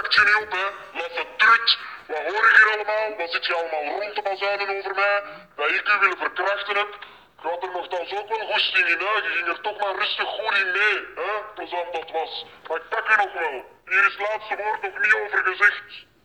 pakt je niet op, hè. Laffe trut. Wat hoor ik hier allemaal? Wat zit je allemaal rond te bazuinen over mij? Dat ik u willen verkrachten heb? Ik had er nogthans ook wel goesting in, hè. Je ging er toch maar rustig goed in mee, hè. Plezant dat was. Maar ik pak u nog wel. Hier is het laatste woord nog niet over gezegd.